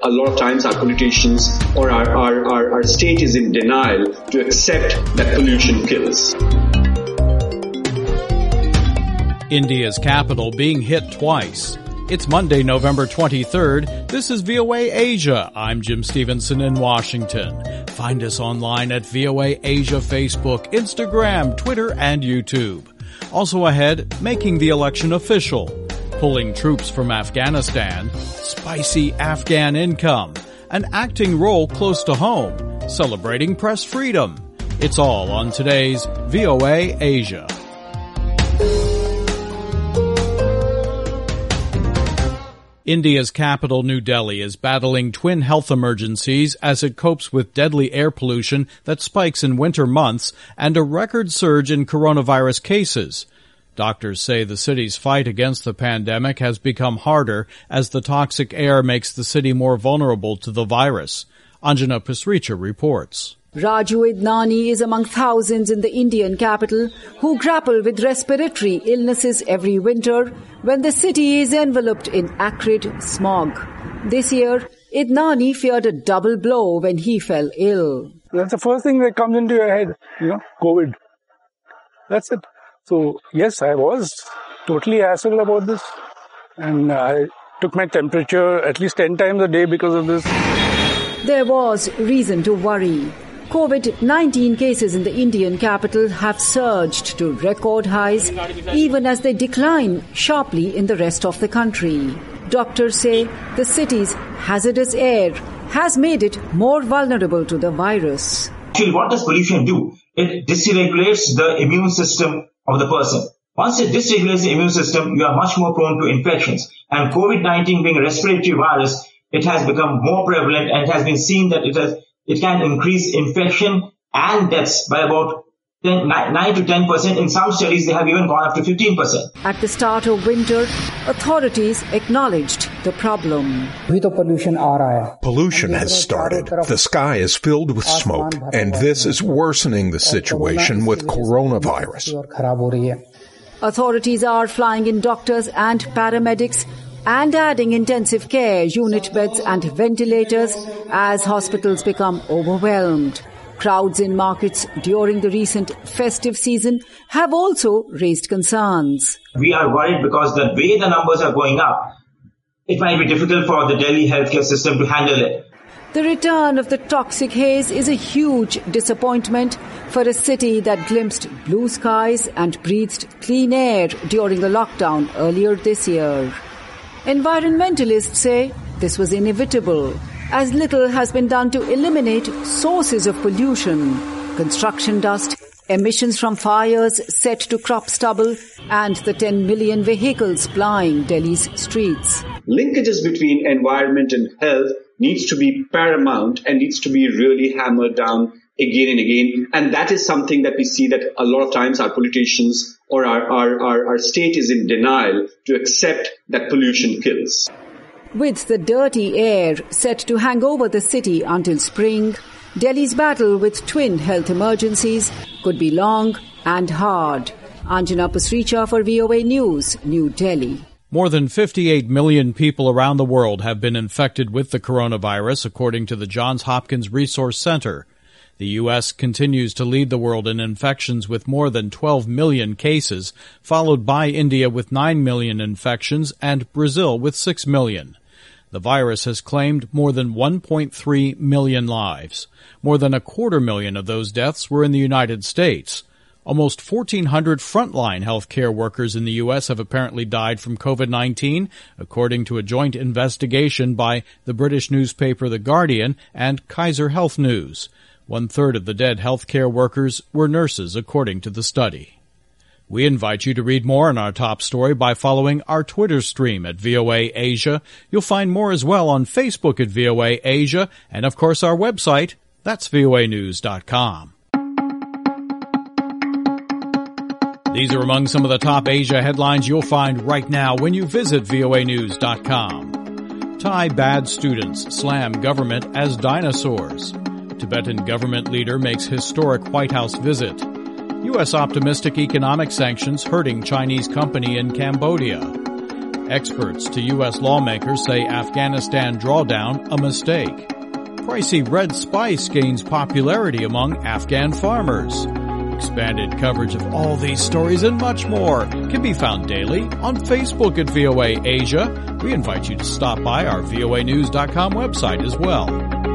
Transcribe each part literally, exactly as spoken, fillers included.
a lot of times our politicians or our, our, our, our state is in denial to accept that pollution kills. India's capital being hit twice. It's Monday, November twenty-third. This is V O A Asia. I'm Jim Stevenson in Washington. Find us online at V O A Asia Facebook, Instagram, Twitter, and YouTube. Also ahead, making the election official, pulling troops from Afghanistan, spicy Afghan income, an acting role close to home, celebrating press freedom. It's all on today's V O A Asia. India's capital, New Delhi, is battling twin health emergencies as it copes with deadly air pollution that spikes in winter months and a record surge in coronavirus cases. Doctors say the city's fight against the pandemic has become harder as the toxic air makes the city more vulnerable to the virus. Anjana Pasricha reports. Raju Idnani is among thousands in the Indian capital who grapple with respiratory illnesses every winter when the city is enveloped in acrid smog. This year, Idnani feared a double blow when he fell ill. That's the first thing that comes into your head, you know, COVID. That's it. So, yes, I was totally hassled about this. And I took my temperature at least ten times a day because of this. There was reason to worry. COVID nineteen cases in the Indian capital have surged to record highs, even as they decline sharply in the rest of the country. Doctors say the city's hazardous air has made it more vulnerable to the virus. Actually, what does pollution do? It dysregulates the immune system of the person. Once it dysregulates the immune system, you are much more prone to infections. And COVID nineteen being a respiratory virus, it has become more prevalent, and it has been seen that it has It can increase infection and deaths by about ten, nine to ten percent. In some studies, they have even gone up to fifteen percent. At the start of winter, authorities acknowledged the problem. Pollution has started. The sky is filled with smoke, and this is worsening the situation with coronavirus. Authorities are flying in doctors and paramedics and adding intensive care unit beds and ventilators as hospitals become overwhelmed. Crowds in markets during the recent festive season have also raised concerns. We are worried because the way the numbers are going up, it might be difficult for the Delhi healthcare system to handle it. The return of the toxic haze is a huge disappointment for a city that glimpsed blue skies and breathed clean air during the lockdown earlier this year. Environmentalists say this was inevitable, as little has been done to eliminate sources of pollution: construction dust, emissions from fires set to crop stubble, and the ten million vehicles plying Delhi's streets. Linkages between environment and health needs to be paramount and needs to be really hammered down again and again. And that is something that we see that a lot of times our politicians or our, our, our, our state is in denial to accept that pollution kills. With the dirty air set to hang over the city until spring, Delhi's battle with twin health emergencies could be long and hard. Anjana Pasricha for V O A News, New Delhi. More than fifty-eight million people around the world have been infected with the coronavirus, according to the Johns Hopkins Resource Center. The U S continues to lead the world in infections with more than twelve million cases, followed by India with nine million infections and Brazil with six million. The virus has claimed more than one point three million lives. More than a quarter million of those deaths were in the United States. Almost fourteen hundred frontline healthcare workers in the U S have apparently died from COVID nineteen, according to a joint investigation by the British newspaper The Guardian and Kaiser Health News. One-third of the dead healthcare workers were nurses, according to the study. We invite you to read more on our top story by following our Twitter stream at V O A Asia. You'll find more as well on Facebook at V O A Asia, and of course our website, that's V O A news dot com. These are among some of the top Asia headlines you'll find right now when you visit V O A news dot com. Thai bad students slam government as dinosaurs. Tibetan government leader makes historic White House visit. U S optimistic economic sanctions hurting Chinese company in Cambodia. Experts to U S lawmakers say Afghanistan drawdown a mistake. Pricey red spice gains popularity among Afghan farmers. Expanded coverage of all these stories and much more can be found daily on Facebook at V O A Asia. We invite you to stop by our V O A news dot com website as well.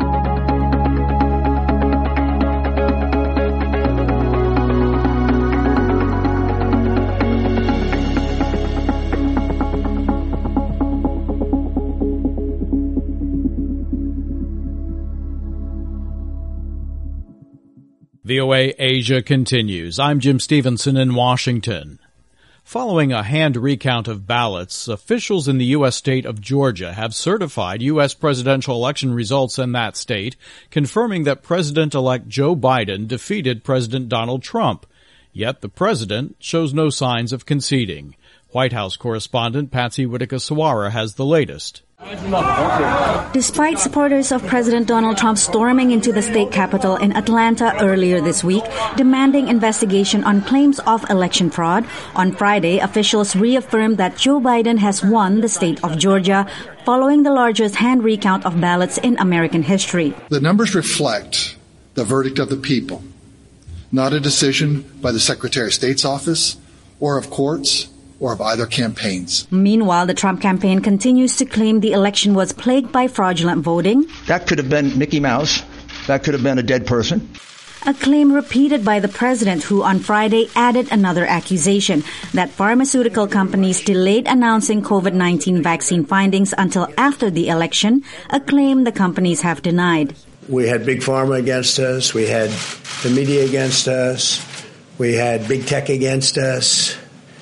V O A Asia continues. I'm Jim Stevenson in Washington. Following a hand recount of ballots, officials in the U S state of Georgia have certified U S presidential election results in that state, confirming that President-elect Joe Biden defeated President Donald Trump. Yet the president shows no signs of conceding. White House correspondent Patsy Widakuswara has the latest. Despite supporters of President Donald Trump storming into the state capitol in Atlanta earlier this week, demanding investigation on claims of election fraud, on Friday, officials reaffirmed that Joe Biden has won the state of Georgia following the largest hand recount of ballots in American history. The numbers reflect the verdict of the people, not a decision by the Secretary of State's office or of courts or of either campaigns. Meanwhile, the Trump campaign continues to claim the election was plagued by fraudulent voting. That could have been Mickey Mouse. That could have been a dead person. A claim repeated by the president, who on Friday added another accusation that pharmaceutical companies delayed announcing COVID nineteen vaccine findings until after the election, a claim the companies have denied. We had Big Pharma against us. We had the media against us. We had Big Tech against us.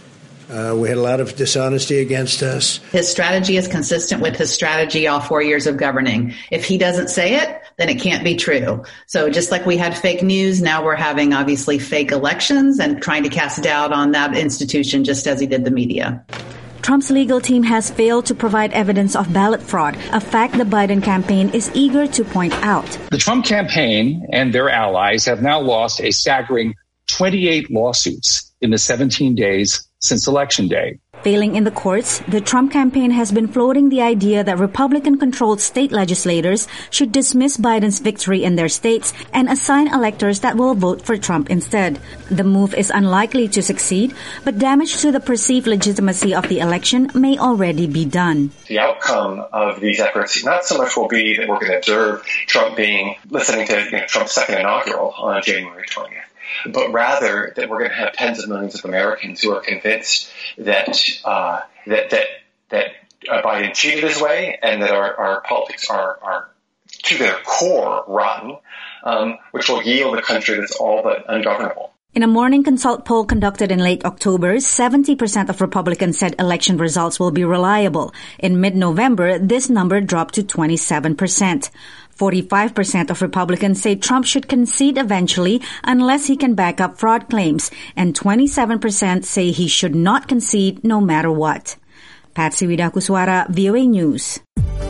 Uh, we had a lot of dishonesty against us. His strategy is consistent with his strategy all four years of governing. If he doesn't say it, then it can't be true. So just like we had fake news, now we're having obviously fake elections and trying to cast doubt on that institution just as he did the media. Trump's legal team has failed to provide evidence of ballot fraud, a fact the Biden campaign is eager to point out. The Trump campaign and their allies have now lost a staggering twenty-eight lawsuits in the seventeen days since Election Day. Failing in the courts, the Trump campaign has been floating the idea that Republican-controlled state legislators should dismiss Biden's victory in their states and assign electors that will vote for Trump instead. The move is unlikely to succeed, but damage to the perceived legitimacy of the election may already be done. The outcome of these efforts not so much will be that we're going to observe Trump being, listening to you know, Trump's second inaugural on January twentieth. But rather that we're going to have tens of millions of Americans who are convinced that uh, that that that uh, Biden cheated his way and that our, our politics are, are to their core rotten, um, which will yield a country that's all but ungovernable. In a Morning Consult poll conducted in late October, seventy percent of Republicans said election results will be reliable. In mid-November, this number dropped to twenty-seven percent. forty-five percent of Republicans say Trump should concede eventually unless he can back up fraud claims, and twenty-seven percent say he should not concede no matter what. Patsy Widakuswara, V O A News.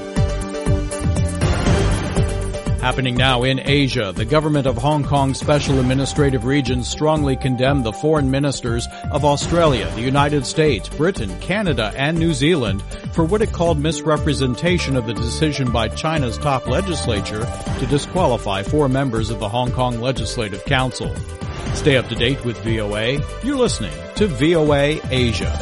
Happening now in Asia, the government of Hong Kong's Special Administrative Region strongly condemned the foreign ministers of Australia, the United States, Britain, Canada, and New Zealand for what it called misrepresentation of the decision by China's top legislature to disqualify four members of the Hong Kong Legislative Council. Stay up to date with V O A. You're listening to V O A Asia.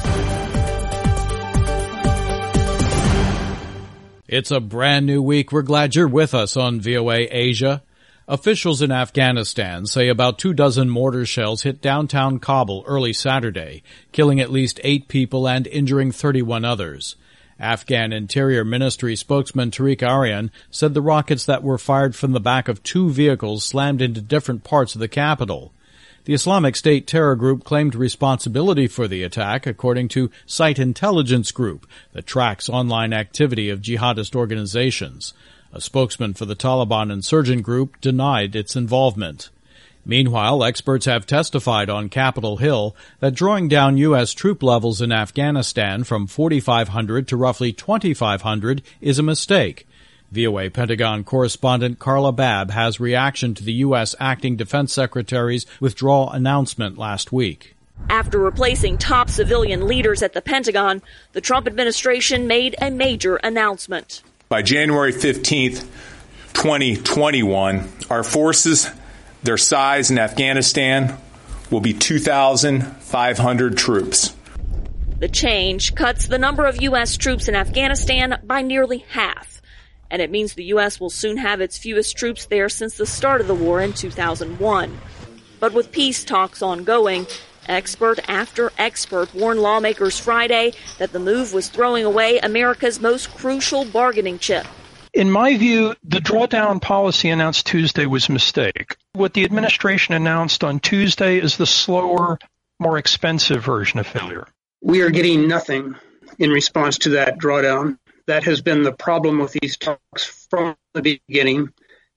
It's a brand new week. We're glad you're with us on V O A Asia. Officials in Afghanistan say about two dozen mortar shells hit downtown Kabul early Saturday, killing at least eight people and injuring thirty-one others. Afghan Interior Ministry spokesman Tariq Aryan said the rockets that were fired from the back of two vehicles slammed into different parts of the capital. The Islamic State terror group claimed responsibility for the attack, according to Site Intelligence Group, that tracks online activity of jihadist organizations. A spokesman for the Taliban insurgent group denied its involvement. Meanwhile, experts have testified on Capitol Hill that drawing down U S troop levels in Afghanistan from forty-five hundred to roughly twenty-five hundred is a mistake. V O A Pentagon correspondent Carla Babb has reaction to the U S acting defense secretary's withdrawal announcement last week. After replacing top civilian leaders at the Pentagon, the Trump administration made a major announcement. By January fifteenth, twenty twenty-one, our forces, their size in Afghanistan, will be two thousand five hundred troops. The change cuts the number of U S troops in Afghanistan by nearly half, and it means the U S will soon have its fewest troops there since the start of the war in two thousand one. But with peace talks ongoing, expert after expert warned lawmakers Friday that the move was throwing away America's most crucial bargaining chip. In my view, the drawdown policy announced Tuesday was a mistake. What the administration announced on Tuesday is the slower, more expensive version of failure. We are getting nothing in response to that drawdown. That has been the problem with these talks from the beginning.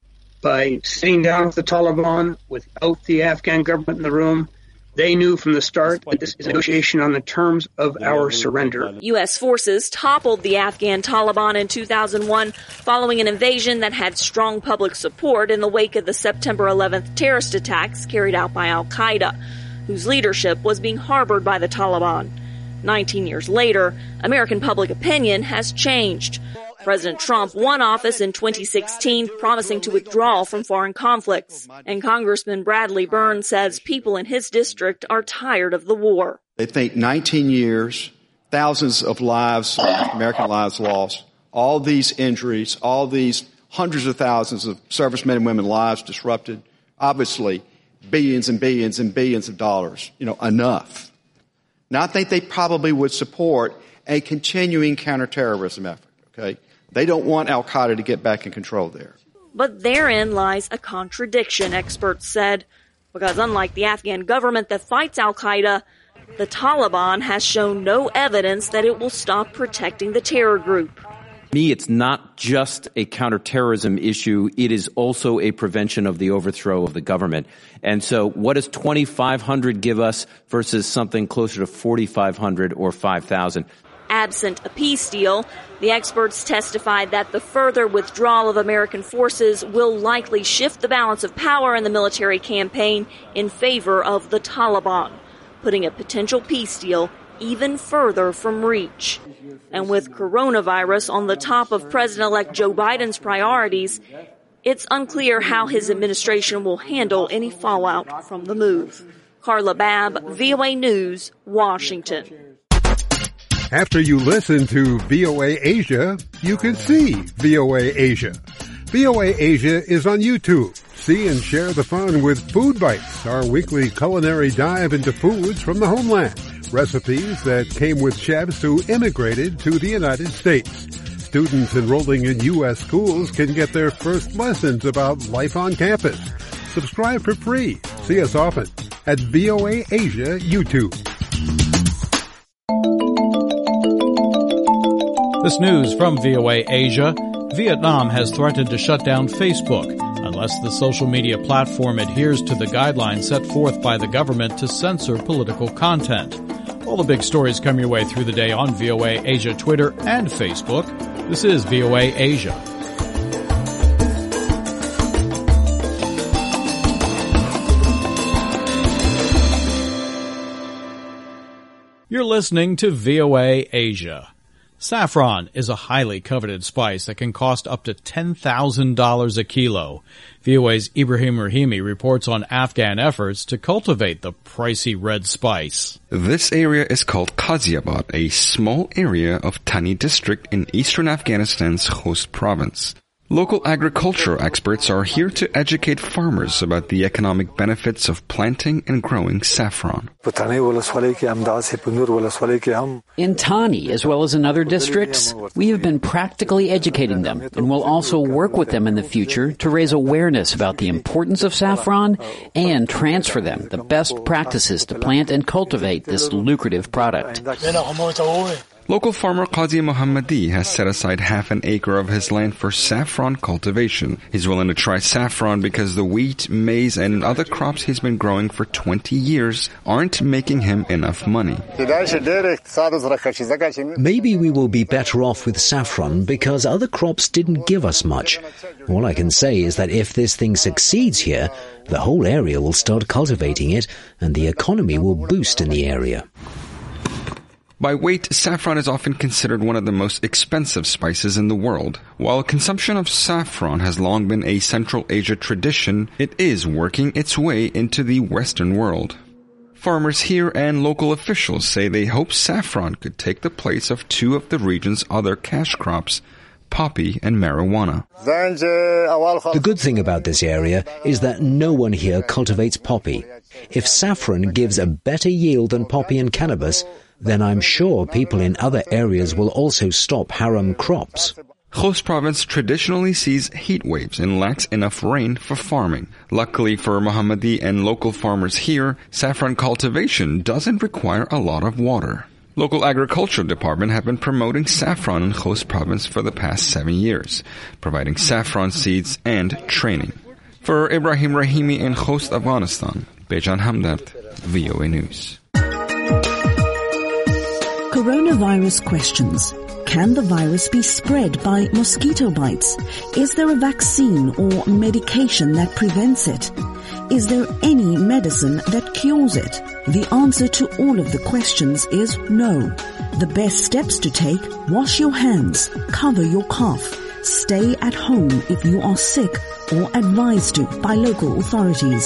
By sitting down with the Taliban without the Afghan government in the room, they knew from the start that this is a negotiation on the terms of our surrender. U S forces toppled the Afghan Taliban in two thousand one following an invasion that had strong public support in the wake of the September eleventh terrorist attacks carried out by al-Qaeda, whose leadership was being harbored by the Taliban. Nineteen years later, American public opinion has changed. President Trump won office in twenty sixteen, promising to withdraw from foreign conflicts. And Congressman Bradley Byrne says people in his district are tired of the war. They think nineteen years, thousands of lives, American lives lost, all these injuries, all these hundreds of thousands of servicemen and women lives disrupted, obviously billions and billions and billions of dollars, you know, enough. Now, I think they probably would support a continuing counterterrorism effort, okay? They don't want al-Qaeda to get back in control there. But therein lies a contradiction, experts said, because unlike the Afghan government that fights al-Qaeda, the Taliban has shown no evidence that it will stop protecting the terror group. To me, it's not just a counterterrorism issue. It is also a prevention of the overthrow of the government. And so what does twenty-five hundred give us versus something closer to forty-five hundred or five thousand? Absent a peace deal, the experts testified that the further withdrawal of American forces will likely shift the balance of power in the military campaign in favor of the Taliban, putting a potential peace deal even further from reach. And with coronavirus on the top of President-elect Joe Biden's priorities, it's unclear how his administration will handle any fallout from the move. Carla Babb, V O A News, Washington. After you listen to V O A Asia, you can see V O A Asia. V O A Asia is on YouTube. See and share the fun with Food Bites, our weekly culinary dive into foods from the homeland. Recipes that came with chefs who immigrated to the United States. Students enrolling in U S schools can get their first lessons about life on campus. Subscribe for free. See us often at V O A Asia YouTube. This news from V O A Asia. Vietnam has threatened to shut down Facebook unless the social media platform adheres to the guidelines set forth by the government to censor political content. All the big stories come your way through the day on V O A Asia Twitter and Facebook. This is V O A Asia. You're listening to V O A Asia. Saffron is a highly coveted spice that can cost up to ten thousand dollars a kilo. V O A's Ibrahim Rahimi reports on Afghan efforts to cultivate the pricey red spice. This area is called Ghaziabad, a small area of Tani district in eastern Afghanistan's Khost province. Local agricultural experts are here to educate farmers about the economic benefits of planting and growing saffron. In Tani, as well as in other districts, we have been practically educating them and will also work with them in the future to raise awareness about the importance of saffron and transfer them the best practices to plant and cultivate this lucrative product. Local farmer Qazi Mohammadi has set aside half an acre of his land for saffron cultivation. He's willing to try saffron because the wheat, maize, and other crops he's been growing for twenty years aren't making him enough money. Maybe we will be better off with saffron because other crops didn't give us much. All I can say is that if this thing succeeds here, the whole area will start cultivating it and the economy will boost in the area. By weight, saffron is often considered one of the most expensive spices in the world. While consumption of saffron has long been a Central Asia tradition, it is working its way into the Western world. Farmers here and local officials say they hope saffron could take the place of two of the region's other cash crops, poppy and marijuana. The good thing about this area is that no one here cultivates poppy. If saffron gives a better yield than poppy and cannabis, then I'm sure people in other areas will also stop haram crops. Khost province traditionally sees heat waves and lacks enough rain for farming. Luckily for Mohammadi and local farmers here, saffron cultivation doesn't require a lot of water. Local agricultural department have been promoting saffron in Khost province for the past seven years, providing saffron seeds and training. For Ibrahim Rahimi in Khost, Afghanistan, Bejan Hamdard, V O A News. Coronavirus questions. Can the virus be spread by mosquito bites? Is there a vaccine or medication that prevents it? Is there any medicine that cures it? The answer to all of the questions is no. The best steps to take: wash your hands, cover your cough, stay at home if you are sick or advised to by local authorities.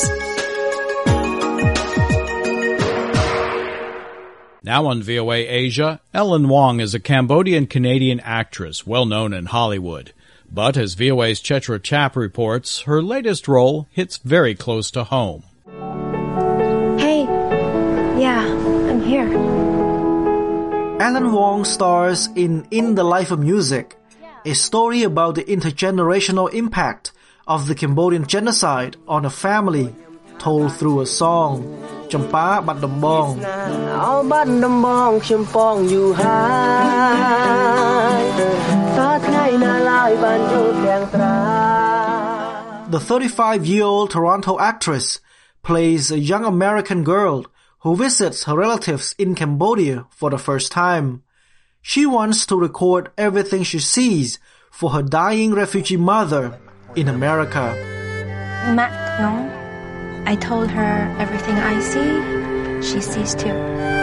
Now on V O A Asia, Ellen Wong is a Cambodian-Canadian actress well known in Hollywood. But as V O A's Chetra Chap reports, her latest role hits very close to home. Hey, yeah, I'm here. Ellen Wong stars in In the Life of Music, a story about the intergenerational impact of the Cambodian genocide on a family, told through a song, Champa Bat Dam Bong. The thirty-five-year-old Toronto actress plays a young American girl who visits her relatives in Cambodia for the first time. She wants to record everything she sees for her dying refugee mother in America. Matt, no. I told her everything I see, she sees too.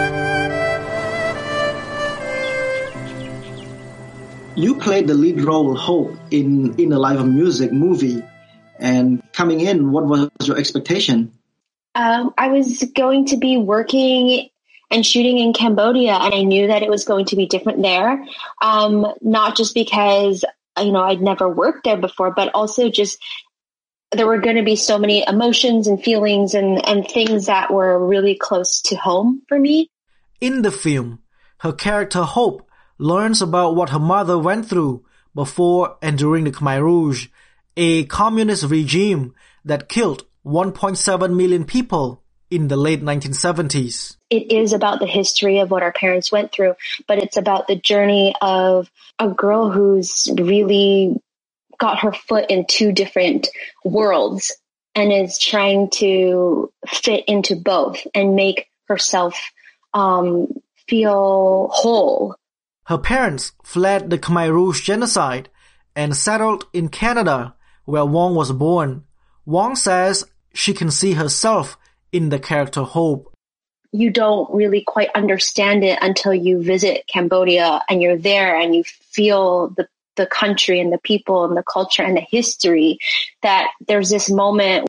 You played the lead role, Hope, in In the Life of Music movie. And coming in, what was your expectation? Um, I was going to be working and shooting in Cambodia, and I knew that it was going to be different there. Um, not just because, you know, I'd never worked there before, but also just there were going to be so many emotions and feelings and, and things that were really close to home for me. In the film, her character Hope learns about what her mother went through before and during the Khmer Rouge, a communist regime that killed one point seven million people in the late nineteen seventies. It is about the history of what our parents went through, but it's about the journey of a girl who's really got her foot in two different worlds and is trying to fit into both and make herself um, feel whole. Her parents fled the Khmer Rouge genocide and settled in Canada, where Wong was born. Wong says she can see herself in the character Hope. You don't really quite understand it until you visit Cambodia and you're there and you feel the the country and the people and the culture and the history, that there's this moment,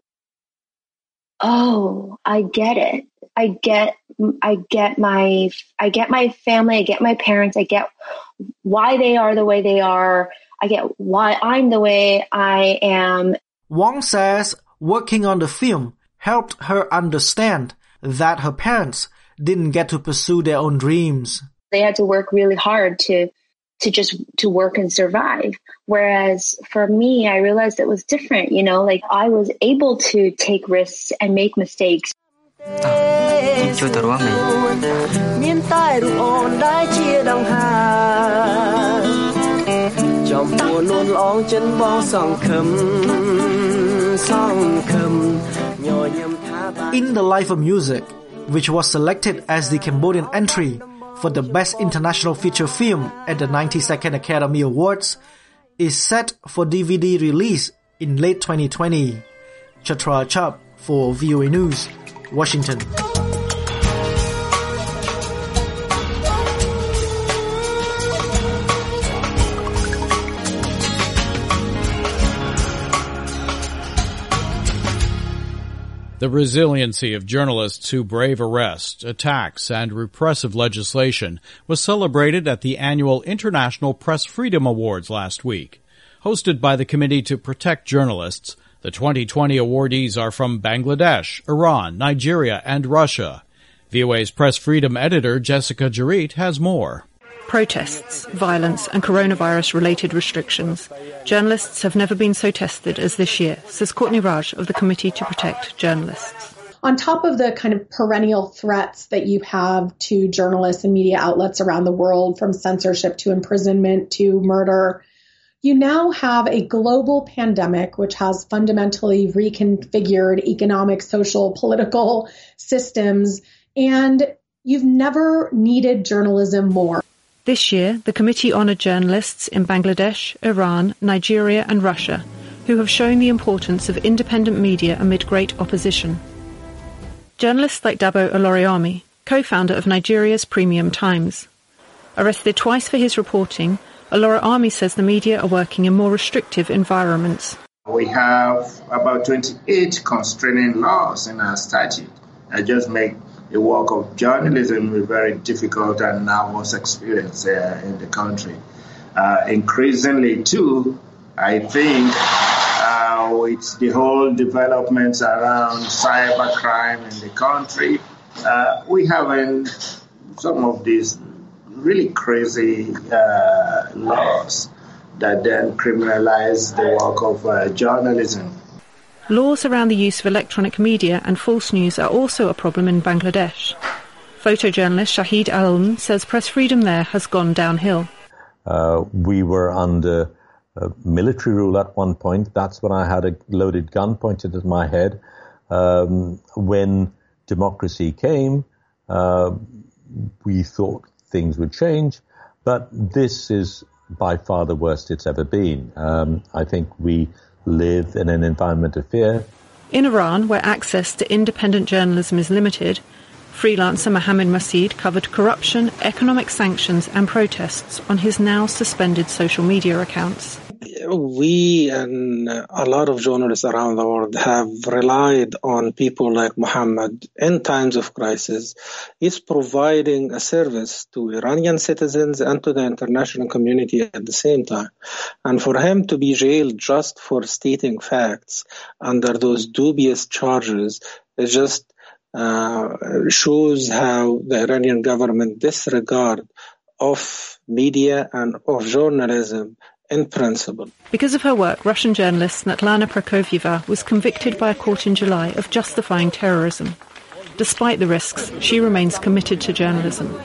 oh, I get it. I get, I get my, I get my family. I get my parents. I get why they are the way they are. I get why I'm the way I am. Wong says working on the film helped her understand that her parents didn't get to pursue their own dreams. They had to work really hard to to just to work and survive. Whereas for me, I realized it was different. You know, like I was able to take risks and make mistakes. In the Life of Music, which was selected as the Cambodian entry for the Best International Feature Film at the ninety-second Academy Awards, is set for D V D release in late twenty twenty. Chatra Chap for V O A News, Washington. The resiliency of journalists who brave arrest, attacks, and repressive legislation was celebrated at the annual International Press Freedom Awards last week. Hosted by the Committee to Protect Journalists, the twenty twenty awardees are from Bangladesh, Iran, Nigeria, and Russia. V O A's press freedom editor Jessica Jarit has more. Protests, violence, and coronavirus-related restrictions. Journalists have never been so tested as this year, says Courtney Raj of the Committee to Protect Journalists. On top of the kind of perennial threats that you have to journalists and media outlets around the world, from censorship to imprisonment to murder, you now have a global pandemic which has fundamentally reconfigured economic, social, political systems, and you've never needed journalism more. This year, the committee honoured journalists in Bangladesh, Iran, Nigeria and Russia, who have shown the importance of independent media amid great opposition. Journalists like Dabo Oloriami, co-founder of Nigeria's Premium Times. Arrested twice for his reporting, Oloriami says the media are working in more restrictive environments. We have about twenty-eight constraining laws in our statute that just make the work of journalism very difficult and nervous experience uh, in the country. Uh, increasingly, too, I think uh, with the whole developments around cybercrime in the country, uh, we have in some of these really crazy uh, laws that then criminalize the work of uh, journalism. Laws around the use of electronic media and false news are also a problem in Bangladesh. Photojournalist Shahid Alm says press freedom there has gone downhill. Uh, we were under uh, military rule at one point. That's when I had a loaded gun pointed at my head. Um, when democracy came, uh, we thought things would change, but this is by far the worst it's ever been. Um, I think we live in an environment of fear. In Iran, where access to independent journalism is limited, freelancer Mohammed Masid covered corruption, economic sanctions and protests on his now suspended social media accounts. We and a lot of journalists around the world have relied on people like Mohammed in times of crisis. He's providing a service to Iranian citizens and to the international community at the same time. And for him to be jailed just for stating facts under those dubious charges is just uh, shows how the Iranian government disregard of media and of journalism in principle. Because of her work, Russian journalist Svetlana Prokofieva was convicted by a court in July of justifying terrorism. Despite the risks, she remains committed to journalism.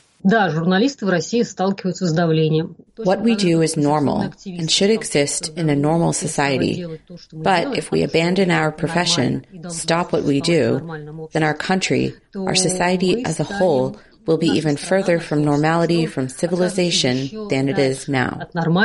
What we do is normal and should exist in a normal society. But if we abandon our profession, stop what we do, then our country, our society as a whole, will be even further from normality, from civilization, than it is now.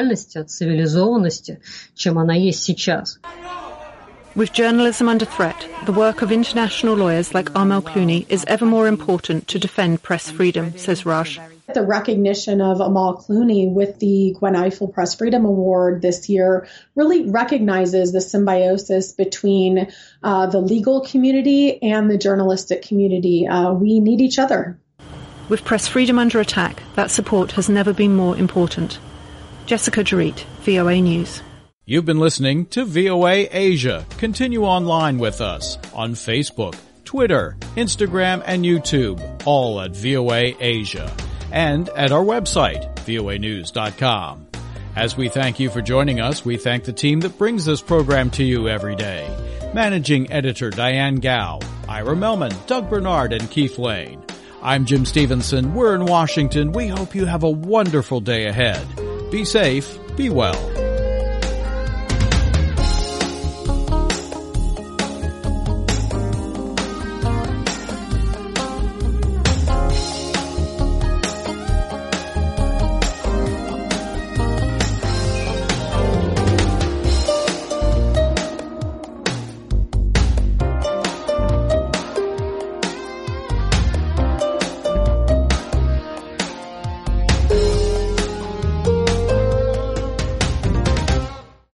With journalism under threat, the work of international lawyers like Amal Clooney is ever more important to defend press freedom, says Raj. The recognition of Amal Clooney with the Gwen Ifill Press Freedom Award this year really recognizes the symbiosis between uh, the legal community and the journalistic community. Uh, we need each other. With press freedom under attack, that support has never been more important. Jessica Jarit, V O A News. You've been listening to V O A Asia. Continue online with us on Facebook, Twitter, Instagram, and YouTube, all at V O A Asia, and at our website, V O A news dot com. As we thank you for joining us, we thank the team that brings this program to you every day. Managing Editor Diane Gao, Ira Melman, Doug Bernard, and Keith Lane. I'm Jim Stevenson. We're in Washington. We hope you have a wonderful day ahead. Be safe, be well.